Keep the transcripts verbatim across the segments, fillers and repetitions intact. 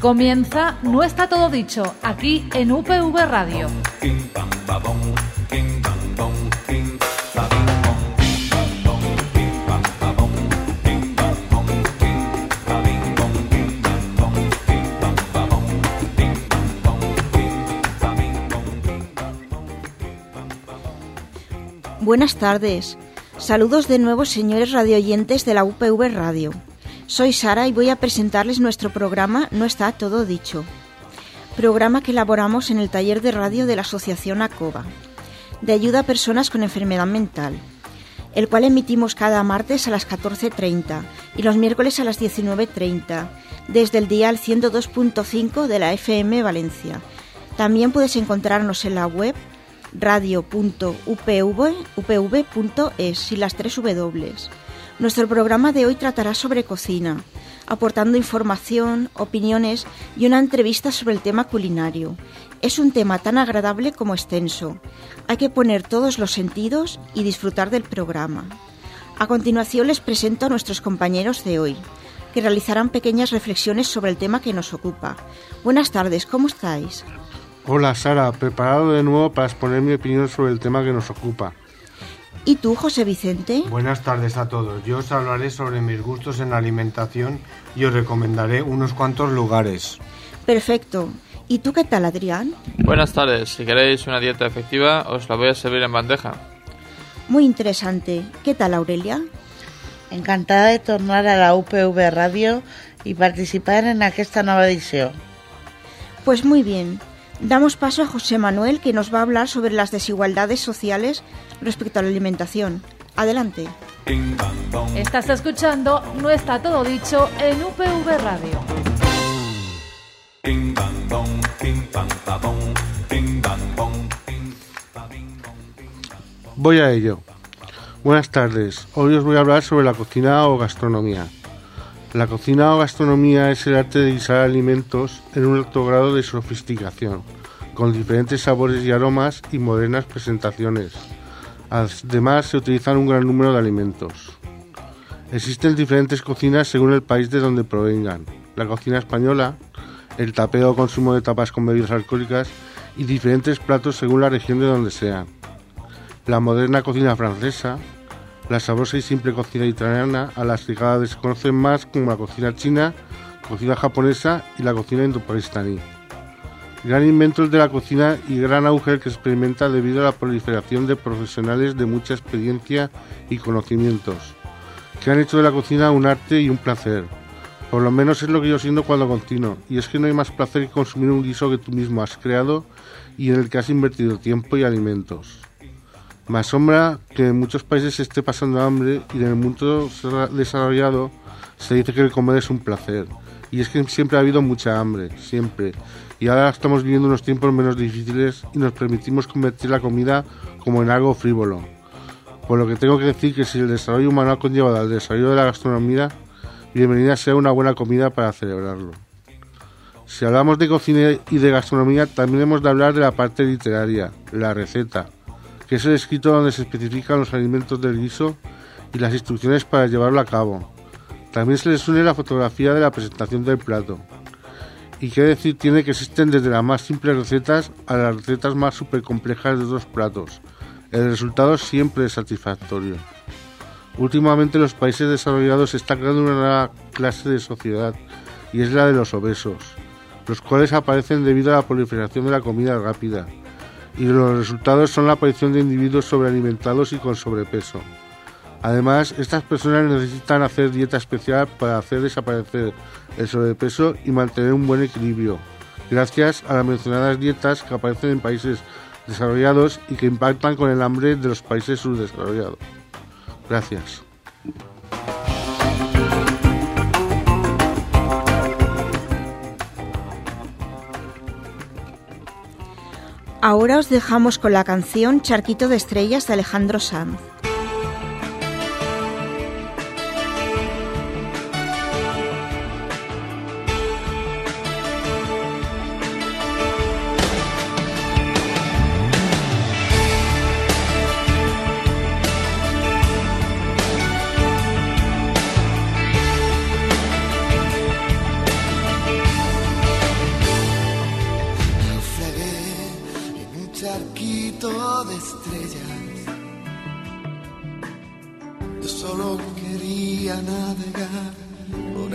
Comienza No está todo dicho, aquí en U P V Radio. Buenas tardes. Saludos de nuevo, señores radioyentes de la U P V Radio. Soy Sara y voy a presentarles nuestro programa No está todo dicho. Programa que elaboramos en el taller de radio de la Asociación ACOBA, de ayuda a personas con enfermedad mental, el cual emitimos cada martes a las catorce treinta y los miércoles a las diecinueve treinta, desde el dial ciento dos punto cinco de la F M Valencia. También puedes encontrarnos en la web radio punto u p v punto es y las tres W. Nuestro programa de hoy tratará sobre cocina, aportando información, opiniones y una entrevista sobre el tema culinario. Es un tema tan agradable como extenso. Hay que poner todos los sentidos y disfrutar del programa. A continuación les presento a nuestros compañeros de hoy, que realizarán pequeñas reflexiones sobre el tema que nos ocupa. Buenas tardes, ¿cómo estáis? Hola Sara, preparado de nuevo para exponer mi opinión sobre el tema que nos ocupa. ¿Y tú, José Vicente? Buenas tardes a todos. Yo os hablaré sobre mis gustos en la alimentación y os recomendaré unos cuantos lugares. Perfecto. ¿Y tú qué tal, Adrián? Buenas tardes. Si queréis una dieta efectiva, os la voy a servir en bandeja. Muy interesante. ¿Qué tal, Aurelia? Encantada de tornar a la U P V Radio y participar en esta nueva edición. Pues muy bien. Damos paso a José Manuel, que nos va a hablar sobre las desigualdades sociales respecto a la alimentación. Adelante. Estás escuchando No está todo dicho en U P V Radio. Voy a ello. Buenas tardes. Hoy os voy a hablar sobre la cocina o gastronomía. La cocina o gastronomía es el arte de guisar alimentos en un alto grado de sofisticación, con diferentes sabores y aromas y modernas presentaciones. Además, se utilizan un gran número de alimentos. Existen diferentes cocinas según el país de donde provengan. La cocina española, el tapeo o consumo de tapas con bebidas alcohólicas y diferentes platos según la región de donde sean. La moderna cocina francesa, la sabrosa y simple cocina italiana, a las que cada vez se conocen más como la cocina china, cocina japonesa y la cocina indopakistaní. Gran invento el de la cocina y gran auge el que experimenta debido a la proliferación de profesionales de mucha experiencia y conocimientos, que han hecho de la cocina un arte y un placer. Por lo menos es lo que yo siento cuando cocino, y es que no hay más placer que consumir un guiso que tú mismo has creado y en el que has invertido tiempo y alimentos. Me asombra que en muchos países se esté pasando hambre y en el mundo desarrollado se dice que el comer es un placer. Y es que siempre ha habido mucha hambre, siempre. Y ahora estamos viviendo unos tiempos menos difíciles y nos permitimos convertir la comida como en algo frívolo. Por lo que tengo que decir que si el desarrollo humano ha conllevado al desarrollo de la gastronomía, bienvenida sea una buena comida para celebrarlo. Si hablamos de cocina y de gastronomía, también hemos de hablar de la parte literaria, la receta, que es el escrito donde se especifican los alimentos del guiso y las instrucciones para llevarlo a cabo. También se les une la fotografía de la presentación del plato. Y qué decir tiene que existen desde las más simples recetas a las recetas más súper complejas de otros platos. El resultado siempre es satisfactorio. Últimamente en los países desarrollados se está creando una nueva clase de sociedad, y es la de los obesos, los cuales aparecen debido a la proliferación de la comida rápida. Y los resultados son la aparición de individuos sobrealimentados y con sobrepeso. Además, estas personas necesitan hacer dieta especial para hacer desaparecer el sobrepeso y mantener un buen equilibrio, gracias a las mencionadas dietas que aparecen en países desarrollados y que impactan con el hambre de los países subdesarrollados. Gracias. Ahora os dejamos con la canción Charquito de Estrellas de Alejandro Sanz.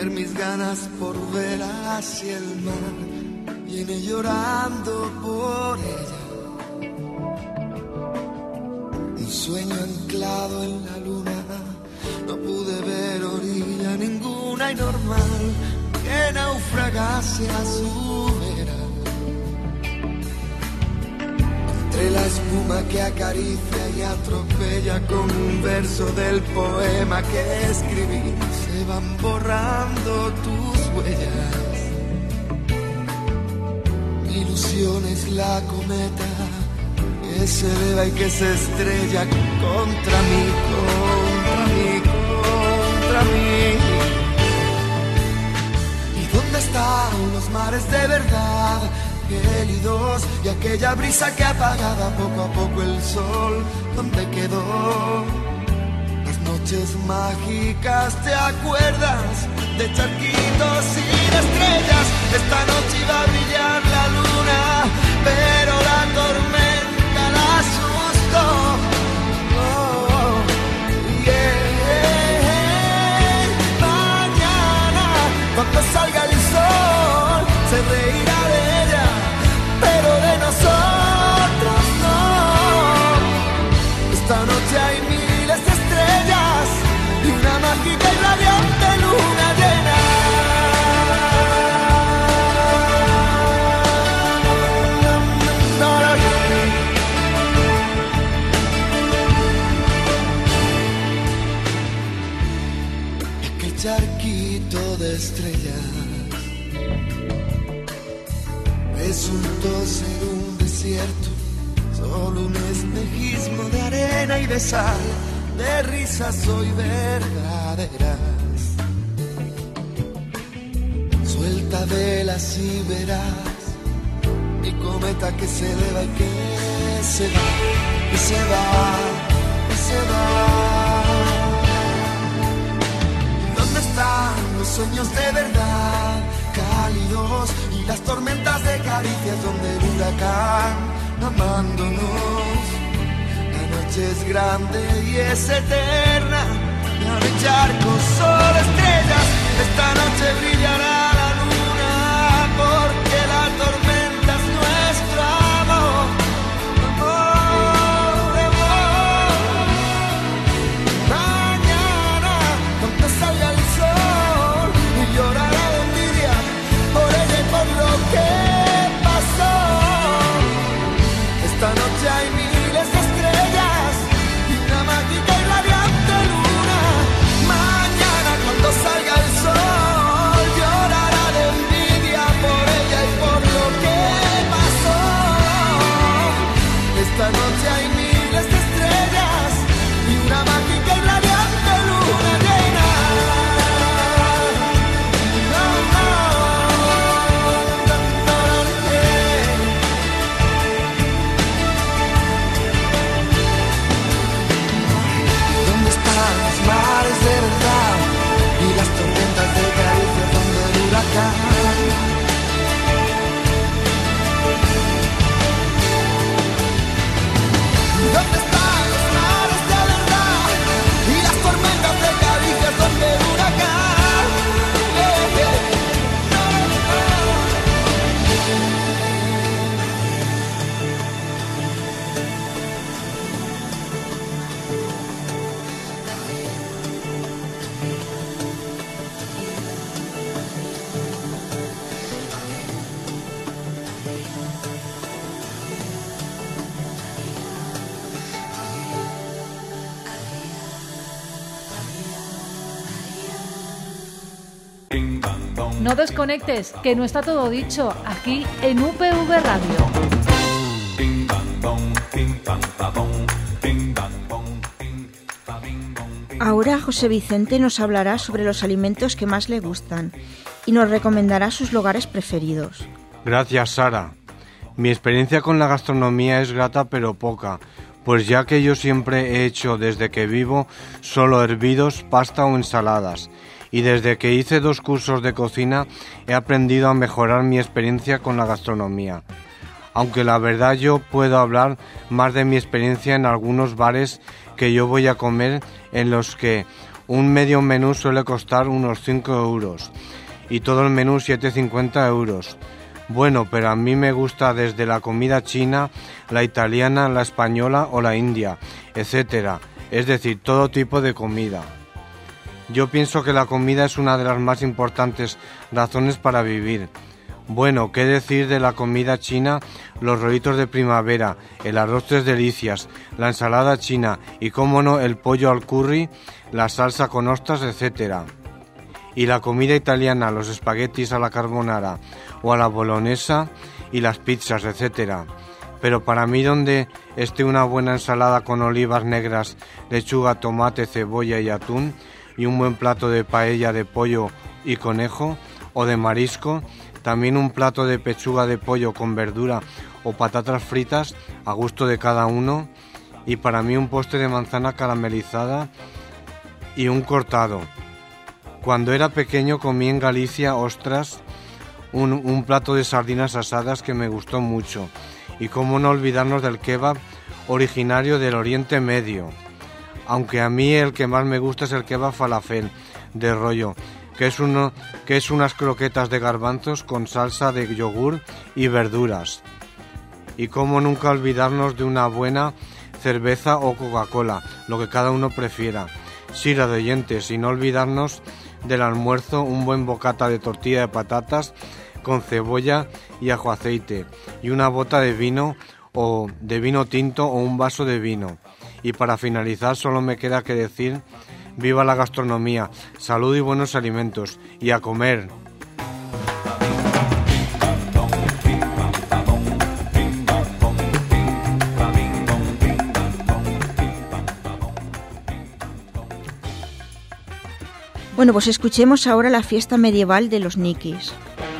contener mis ganas por ver hacia el mar. Viene llorando por ella. Un sueño anclado en la luna. No pude ver orilla ninguna y normal que naufragase a su vera. Entre la espuma que acaricia y atropella con un verso del poema que escribí, se van borrando tus huellas. Mi ilusión es la cometa que se eleva y que se estrella contra mí, contra mí, contra mí. ¿Y dónde están los mares de verdad, gélidos, y aquella brisa que apagaba poco a poco el sol? ¿Dónde quedó? Las noches mágicas, ¿te acuerdas? De charquitos sin estrellas. Esta noche iba a brillar la luna, pero la tormenta la asustó. Oh, yeah. Mañana, cuando salga el sol, se reirá de ella, pero de nosotros no. Esta noche hay miles de estrellas y una mágica y radiante luna llena. Aquel charquito de estrellas resultó ser un desierto, solo un espejismo de arena y de sal, de risas hoy verdaderas. Suelta velas y verás mi cometa que se eleva y que se va, y se va, y se va. ¿Dónde están los sueños de verdad, cálidos, y las tormentas de caricias donde el huracán amándonos? La noche es grande y es eterna, no hay charcos, solo estrellas. Esta noche brillará la luna, porque la tormenta es nuestro amor. Amor, amor. Mañana, cuando salga el sol, y llorará de envidia por ella y por lo que pasó. Esta noche hay miles de estrellas y una mágica y radiante luna. Mañana, cuando salga el sol, llorará de envidia por ella y por lo que pasó. Esta noche hay miles de estrellas y una mágica y radiante luna llena. No, no, no, no, yeah. ¿Dónde están los mares de verdad y las tormentas de caricias donde el huracán? ¿Dónde están los mares de verdad y las tormentas de caricias donde el huracán? Yeah, yeah. No, No desconectes, que no está todo dicho, aquí en U P V Radio. Ahora José Vicente nos hablará sobre los alimentos que más le gustan y nos recomendará sus lugares preferidos. Gracias, Sara. Mi experiencia con la gastronomía es grata pero poca, pues ya que yo siempre he hecho desde que vivo solo hervidos, pasta o ensaladas, y desde que hice dos cursos de cocina he aprendido a mejorar mi experiencia con la gastronomía. Aunque la verdad yo puedo hablar más de mi experiencia en algunos bares que yo voy a comer, en los que Un medio menú suele costar unos cinco euros y todo el menú siete cincuenta euros. Bueno, pero a mí me gusta desde la comida china, la italiana, la española o la india, etcétera. Es decir, todo tipo de comida. Yo pienso que la comida es una de las más importantes razones para vivir. Bueno, ¿qué decir de la comida china? Los rollitos de primavera, el arroz tres delicias, la ensalada china y, cómo no, el pollo al curry, la salsa con ostras, etcétera. Y la comida italiana, los espaguetis a la carbonara o a la bolognesa y las pizzas, etcétera. Pero para mí, donde esté una buena ensalada con olivas negras, lechuga, tomate, cebolla y atún, y un buen plato de paella de pollo y conejo o de marisco, también un plato de pechuga de pollo con verdura o patatas fritas a gusto de cada uno, y para mí un postre de manzana caramelizada y un cortado. Cuando era pequeño comí en Galicia, ostras, un, un plato de sardinas asadas que me gustó mucho, y cómo no olvidarnos del kebab originario del Oriente Medio, aunque a mí el que más me gusta es el kebab falafel de rollo, que es, uno, que es unas croquetas de garbanzos con salsa de yogur y verduras. Y cómo nunca olvidarnos de una buena cerveza o Coca-Cola, lo que cada uno prefiera. Sí, radioyentes, y no olvidarnos del almuerzo, un buen bocata de tortilla de patatas con cebolla y ajo aceite, y una bota de vino o de vino tinto o un vaso de vino. Y para finalizar solo me queda que decir: viva la gastronomía, salud y buenos alimentos, y a comer. Bueno, pues escuchemos ahora la fiesta medieval de los Nikis.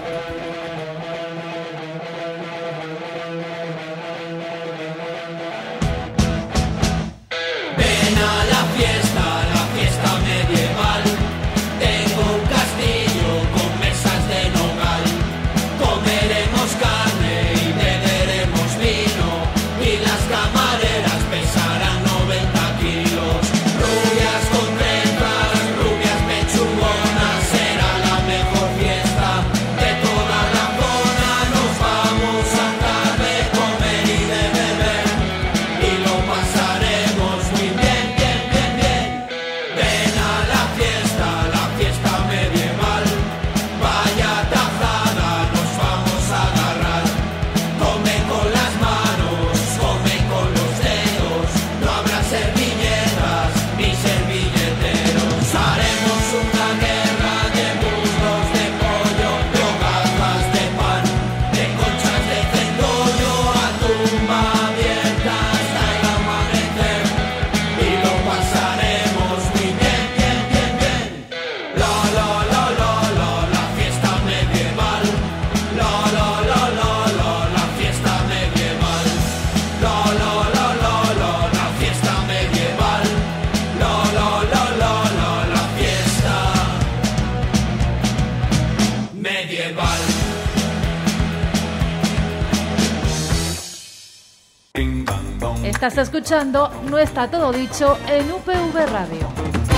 Estás escuchando No está todo dicho en U P V Radio.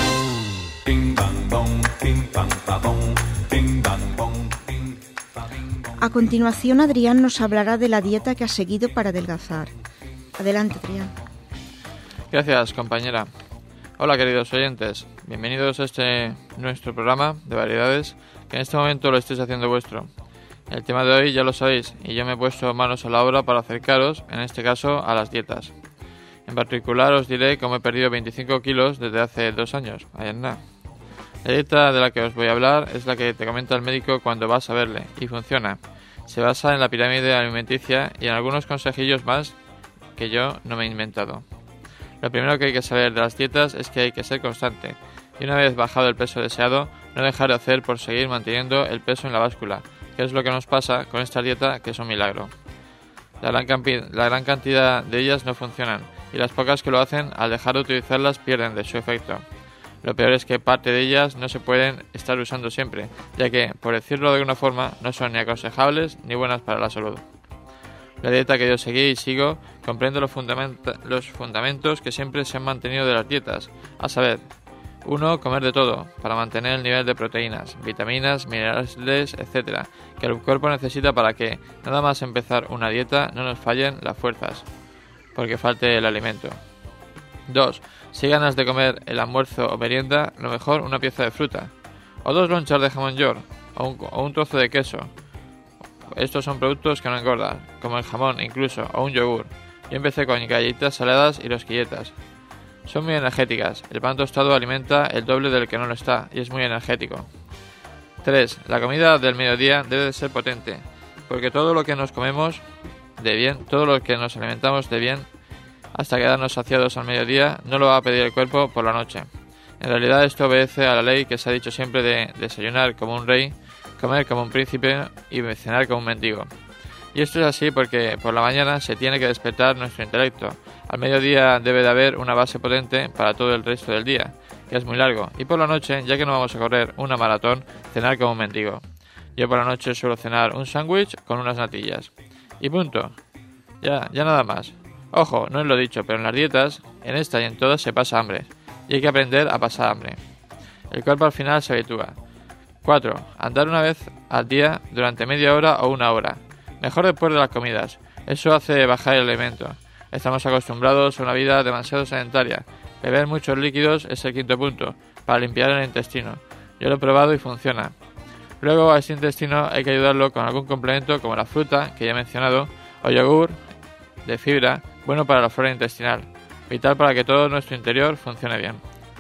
A continuación, Adrián nos hablará de la dieta que ha seguido para adelgazar. Adelante, Adrián. Gracias, compañera. Hola, queridos oyentes. Bienvenidos a este nuestro programa de variedades, que en este momento lo estáis haciendo vuestro. El tema de hoy ya lo sabéis, y yo me he puesto manos a la obra para acercaros, en este caso, a las dietas. En particular os diré cómo he perdido veinticinco kilos desde hace dos años. Ahí en nada. La dieta de la que os voy a hablar es la que te comenta el médico cuando vas a verle, y funciona. Se basa en la pirámide alimenticia y en algunos consejillos más que yo no me he inventado. Lo primero que hay que saber de las dietas es que hay que ser constante, y una vez bajado el peso deseado, no dejar de hacer por seguir manteniendo el peso en la báscula, que es lo que nos pasa con esta dieta, que es un milagro. La gran, campi- la gran cantidad de ellas no funcionan, y las pocas que lo hacen, al dejar de utilizarlas, pierden de su efecto. Lo peor es que parte de ellas no se pueden estar usando siempre, ya que, por decirlo de alguna forma, no son ni aconsejables ni buenas para la salud. La dieta que yo seguí y sigo comprende los, fundamenta- los fundamentos que siempre se han mantenido de las dietas, a saber, uno. Comer de todo, para mantener el nivel de proteínas, vitaminas, minerales, etcétera, que el cuerpo necesita para que, nada más empezar una dieta, no nos fallen las fuerzas, porque falte el alimento. dos. Si hay ganas de comer el almuerzo o merienda, lo mejor una pieza de fruta, o dos lonchas de jamón york, o un, o un trozo de queso. Estos son productos que no engordan, como el jamón incluso, o un yogur. Yo empecé con galletitas saladas y rosquilletas. Son muy energéticas. El pan tostado alimenta el doble del que no lo está y es muy energético. tres. La comida del mediodía debe de ser potente, porque todo lo que nos comemos de bien, todo lo que nos alimentamos de bien, hasta quedarnos saciados al mediodía, no lo va a pedir el cuerpo por la noche. En realidad esto obedece a la ley que se ha dicho siempre de desayunar como un rey, comer como un príncipe y cenar como un mendigo. Y esto es así porque por la mañana se tiene que despertar nuestro intelecto. Al mediodía debe de haber una base potente para todo el resto del día, que es muy largo. Y por la noche, ya que no vamos a correr una maratón, cenar como un mendigo. Yo por la noche suelo cenar un sándwich con unas natillas. Y punto. Ya, ya nada más. Ojo, no os lo he dicho, pero en las dietas, en esta y en todas se pasa hambre. Y hay que aprender a pasar hambre. El cuerpo al final se habitúa. cuatro. Andar una vez al día durante media hora o una hora. Mejor después de las comidas. Eso hace bajar el alimento. Estamos acostumbrados a una vida demasiado sedentaria. Beber muchos líquidos es el quinto punto, para limpiar el intestino. Yo lo he probado y funciona. Luego a este intestino hay que ayudarlo con algún complemento como la fruta, que ya he mencionado, o yogur de fibra, bueno para la flora intestinal, vital para que todo nuestro interior funcione bien.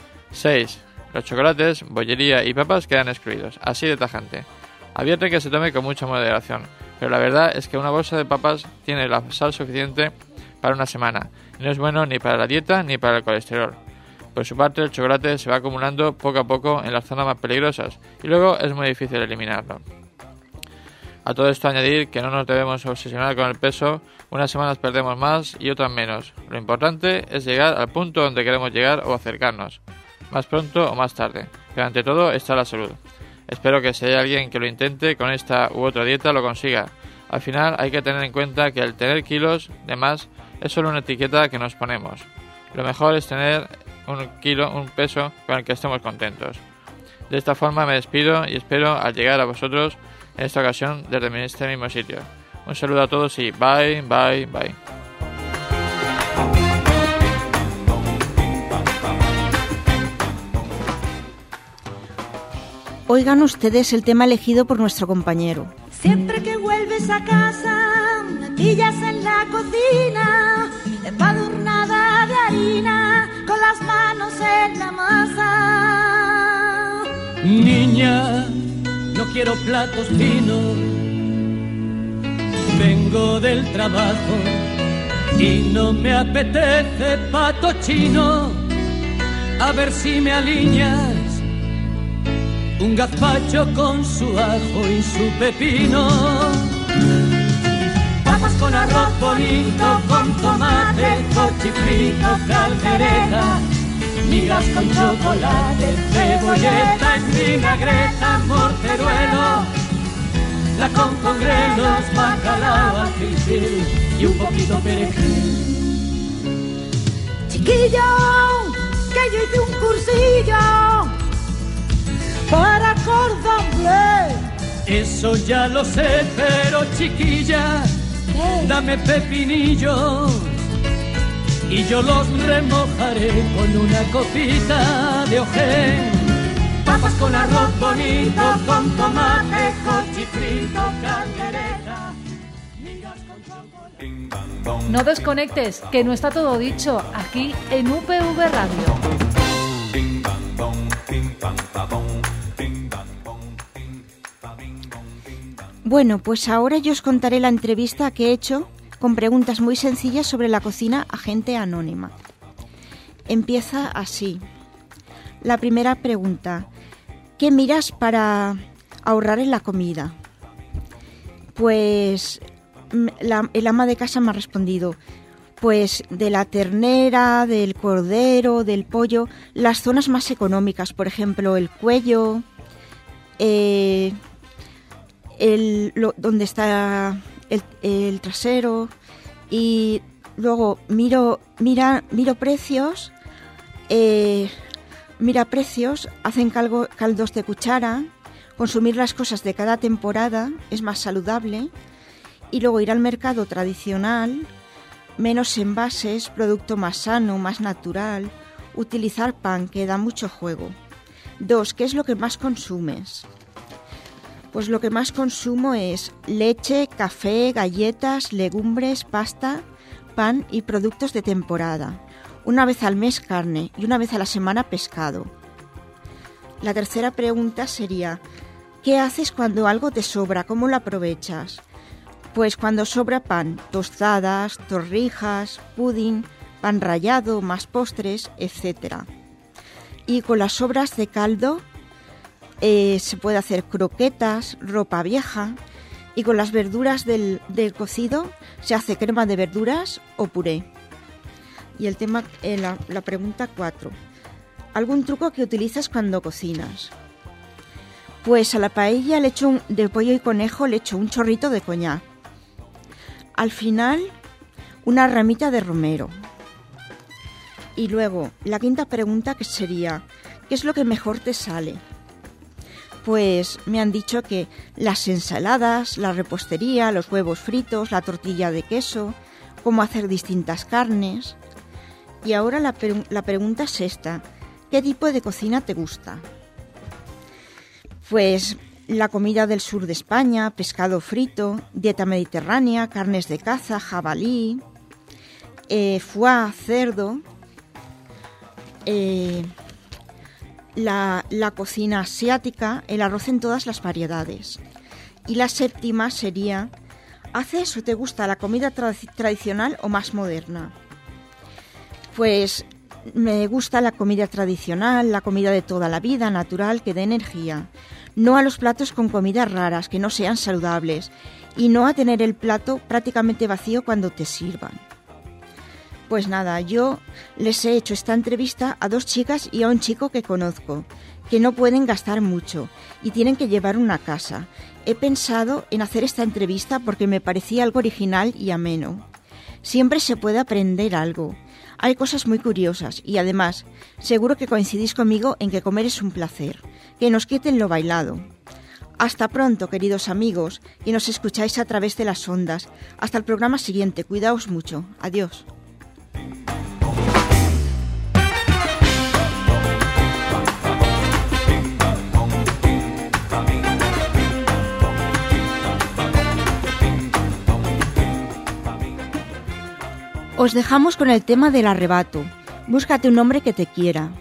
seis. Los chocolates, bollería y papas quedan excluidos, así de tajante. Advierte que se tome con mucha moderación, pero la verdad es que una bolsa de papas tiene la sal suficiente para una semana, y no es bueno ni para la dieta ni para el colesterol. Por su parte, el chocolate se va acumulando poco a poco en las zonas más peligrosas, y luego es muy difícil eliminarlo. A todo esto añadir que no nos debemos obsesionar con el peso, unas semanas perdemos más y otras menos. Lo importante es llegar al punto donde queremos llegar o acercarnos, más pronto o más tarde, pero ante todo está la salud. Espero que si hay alguien que lo intente con esta u otra dieta lo consiga. Al final hay que tener en cuenta que el tener kilos de más es solo una etiqueta que nos ponemos. Lo mejor es tener un kilo, un peso con el que estemos contentos. De esta forma me despido y espero al llegar a vosotros en esta ocasión desde este mismo sitio. Un saludo a todos y bye, bye, bye. Oigan ustedes el tema elegido por nuestro compañero. Siempre que vuelves a casa, me pillas en la cocina, embadurnada de harina, con las manos en la masa. Niña, no quiero platos finos, vengo del trabajo y no me apetece pato chino. A ver si me alineas un gazpacho con su ajo y su pepino. Papas con arroz bonito, con tomate, cochifrito, caldereta, migas con chocolate, cebolleta en vinagreta, morteruelo, la con congrelos, bacalao, ajín y un poquito perejil. Chiquillo, que yo hice un cursillo para cordon bleu. Eso ya lo sé, pero chiquilla, ¿qué? Dame pepinillos y yo los remojaré con una copita de ojén. Papas con arroz bonito, con tomate, cochifrito, caldereta, migas con chocolate. No desconectes, que no está todo dicho, aquí en U P V Radio. Bueno, pues ahora yo os contaré la entrevista que he hecho con preguntas muy sencillas sobre la cocina a gente anónima. Empieza así. La primera pregunta: ¿qué miras para ahorrar en la comida? Pues la, el ama de casa me ha respondido, pues de la ternera, del cordero, del pollo, las zonas más económicas, por ejemplo, el cuello, eh, el, lo, donde está el, el trasero, y luego miro, mira, miro precios, eh, Miraprecios hacen caldo, caldos de cuchara. Consumir las cosas de cada temporada es más saludable. Y luego ir al mercado tradicional, menos envases, producto más sano, más natural. Utilizar pan, que da mucho juego. Dos, ¿qué es lo que más consumes? Pues lo que más consumo es leche, café, galletas, legumbres, pasta, pan y productos de temporada. Una vez al mes carne y una vez a la semana pescado. La tercera pregunta sería, ¿qué haces cuando algo te sobra? ¿Cómo lo aprovechas? Pues cuando sobra pan, tostadas, torrijas, pudding, pan rallado, más postres, etcétera. Y con las sobras de caldo eh, se puede hacer croquetas, ropa vieja, y con las verduras del, del cocido se hace crema de verduras o puré. Y el tema, eh, la, la pregunta cuatro. ¿Algún truco que utilizas cuando cocinas? Pues a la paella le echo un, de pollo y conejo le echo un chorrito de coñac. Al final, una ramita de romero. Y luego, la quinta pregunta, que sería, ¿qué es lo que mejor te sale? Pues me han dicho que las ensaladas, la repostería, los huevos fritos, la tortilla de queso, cómo hacer distintas carnes. Y ahora la, pre- la pregunta es esta, ¿qué tipo de cocina te gusta? Pues la comida del sur de España, pescado frito, dieta mediterránea, carnes de caza, jabalí, eh, foie, cerdo, eh, la, la cocina asiática, el arroz en todas las variedades. Y la séptima sería, ¿haces o te gusta la comida tra- tradicional o más moderna? Pues me gusta la comida tradicional, la comida de toda la vida, natural, que dé energía. No a los platos con comidas raras, que no sean saludables. Y no a tener el plato prácticamente vacío cuando te sirvan. Pues nada, yo les he hecho esta entrevista a dos chicas y a un chico que conozco, que no pueden gastar mucho y tienen que llevar una casa. He pensado en hacer esta entrevista porque me parecía algo original y ameno. Siempre se puede aprender algo. Hay cosas muy curiosas y además, seguro que coincidís conmigo en que comer es un placer, que nos quiten lo bailado. Hasta pronto, queridos amigos, que nos escucháis a través de las ondas. Hasta el programa siguiente, cuidaos mucho. Adiós. Os dejamos con el tema del arrebato. Búscate un hombre que te quiera.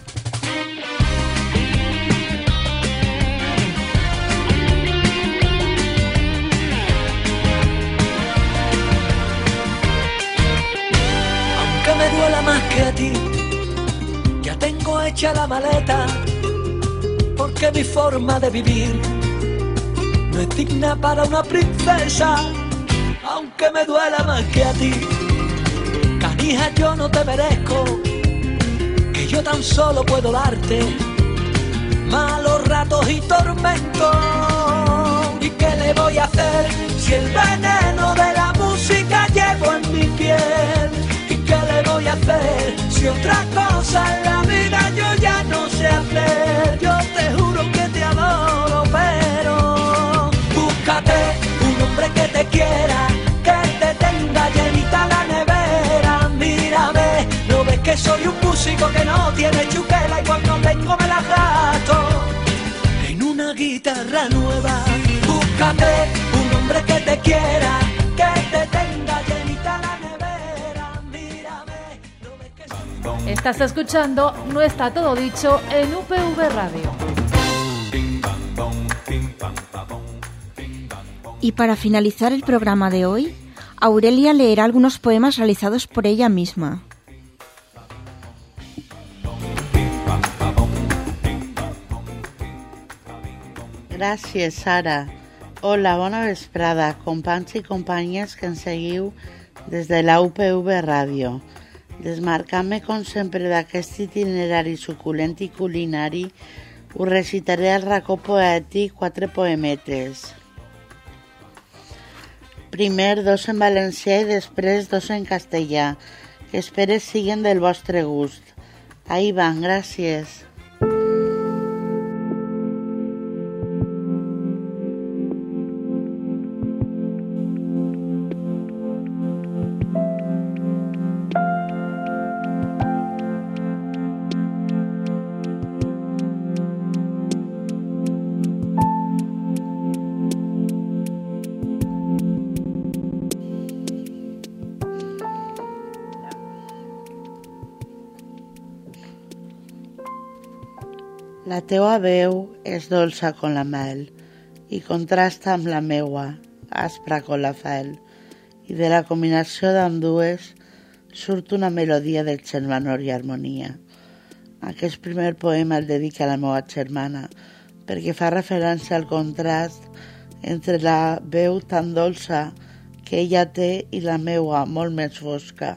Aunque me duela más que a ti, ya tengo hecha la maleta, porque mi forma de vivir no es digna para una princesa. Aunque me duela más que a ti, canija, yo no te merezco, que yo tan solo puedo darte malos ratos y tormentos. ¿Y qué le voy a hacer si el veneno de la música llevo en mi piel? ¿Y qué le voy a hacer si otra cosa en la vida yo ya no sé hacer? Yo te juro que te adoro, pero búscate un hombre que te quiera, que te tenga llenita la nevera. Mírame, ¿no ves que soy un músico que no tiene chuquela y cuando tengo me la gasto en una guitarra nueva? Búscate un hombre que te quiera, que te tenga llenita la nevera. Mírame, ¿no ves que soy... Estás escuchando No está todo dicho en U P V Radio. Y para finalizar el programa de hoy, Aurelia leerá algunos poemas realizados por ella misma. Gràcies, Sara. Hola, bona vesprada, companys i companyes que ens seguiu des de la U P V Ràdio. Desmarcant-me, com sempre, d'aquest itinerari suculent i culinari, us recitaré al racó poètic quatre poemetes. Primer dos en valencià i després dos en castellà, que espero siguen del vostre gust. Ahí van, gràcies. La teua veu és dolça com la mel i contrasta amb la meua, aspra com la fel, i de la combinació d'ambdues surt una melodia de germanor i harmonia. Aquest primer poema el dedica a la meva germana perquè fa referència al contrast entre la veu tan dolça que ella té i la meua molt més fosca.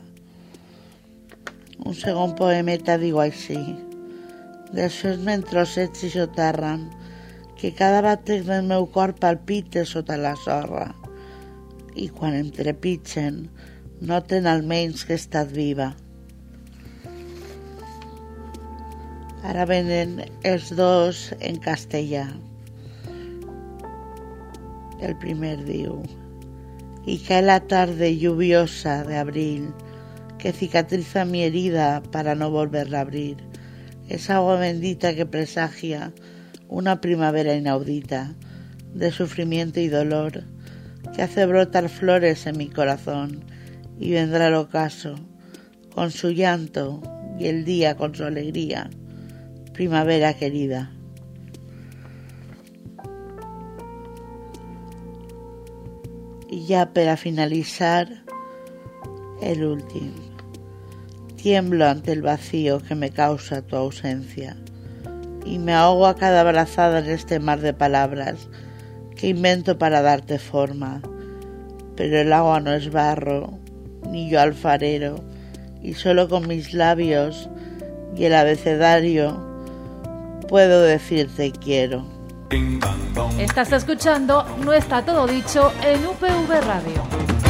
Un segon poemeta diu així: després m'entrossets i soterren, que cada batec del meu cor palpite sota la sorra, i quan em trepitgen noten almenys que he estat viva. Ara venen els dos en castellà. El primer diu: y cae la tarde lluviosa de abril que cicatriza mi herida para no volverla a abrir. Es agua bendita que presagia una primavera inaudita de sufrimiento y dolor que hace brotar flores en mi corazón, y vendrá el ocaso con su llanto y el día con su alegría. Primavera querida. Y ya para finalizar, el último. Tiemblo ante el vacío que me causa tu ausencia y me ahogo a cada abrazada en este mar de palabras que invento para darte forma. Pero el agua no es barro, ni yo alfarero, y solo con mis labios y el abecedario puedo decirte quiero. Estás escuchando No está todo dicho en U P V Radio.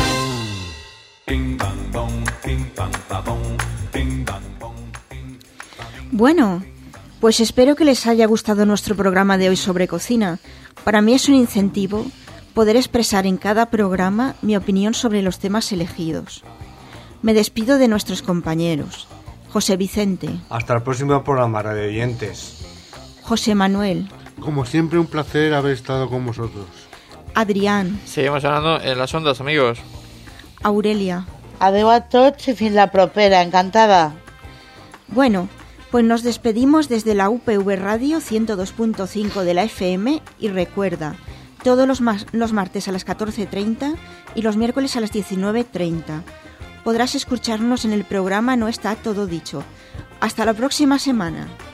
Bueno, pues espero que les haya gustado nuestro programa de hoy sobre cocina. Para mí es un incentivo poder expresar en cada programa mi opinión sobre los temas elegidos. Me despido de nuestros compañeros. José Vicente. Hasta el próximo programa, radioyentes. José Manuel. Como siempre, un placer haber estado con vosotros. Adrián. Seguimos hablando en las ondas, amigos. Aurelia. Adeu a tots i fins la propera, encantada. Bueno, pues nos despedimos desde la U P V Radio ciento dos punto cinco de la F M y recuerda, todos los, ma- los martes a las catorce treinta y los miércoles a las diecinueve treinta. Podrás escucharnos en el programa No está todo dicho. Hasta la próxima semana.